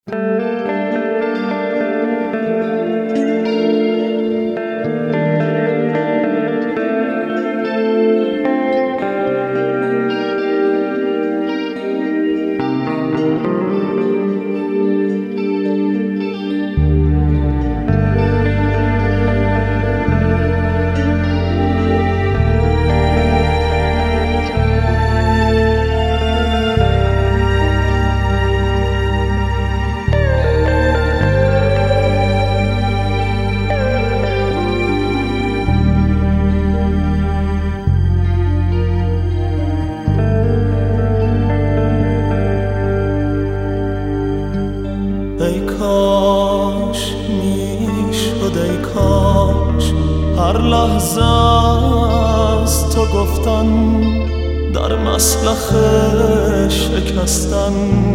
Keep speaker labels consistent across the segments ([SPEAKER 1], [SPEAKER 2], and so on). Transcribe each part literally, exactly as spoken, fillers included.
[SPEAKER 1] ای کاش میشد، ای کاش هر لحظه از تو گفتن در مسلخ شکستن،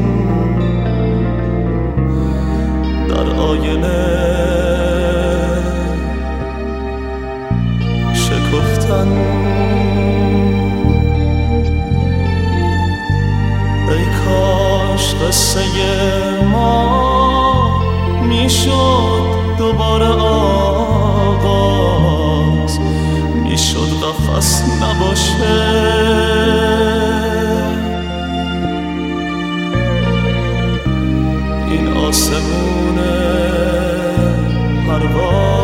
[SPEAKER 1] در آینه شکفتن. ای کاش قصه ما میشد دوباره آغاز، میشد قفس نباشه، این آسمون پرواز.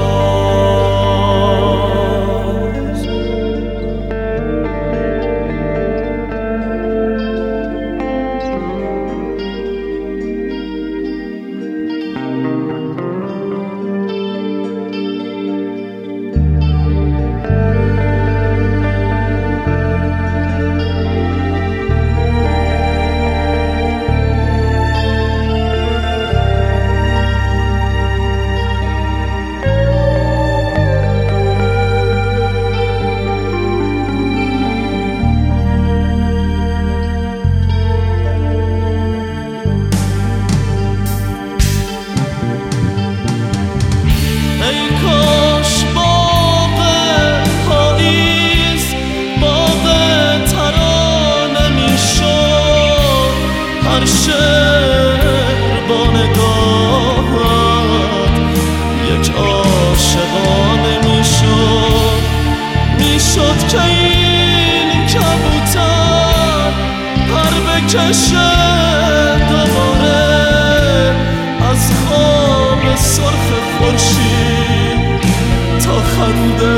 [SPEAKER 1] هر شعر با نگاهت یک عاشقانه میشد، میشد که این کبوتر پر بکشه دوباره از خواب سرخ خورشید تا خنده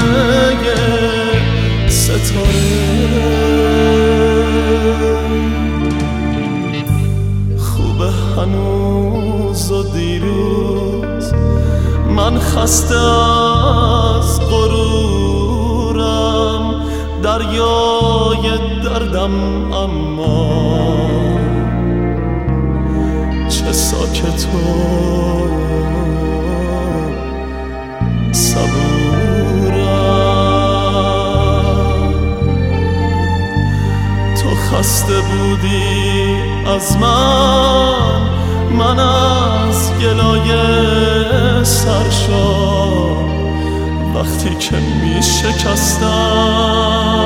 [SPEAKER 1] ستاره. هنوز و دیروز من خسته از غرورم، دریای دردم اما چه ساکت و صبورم. تو خسته بودی از من، من از گلایه سرشار وقتی که می شکستم.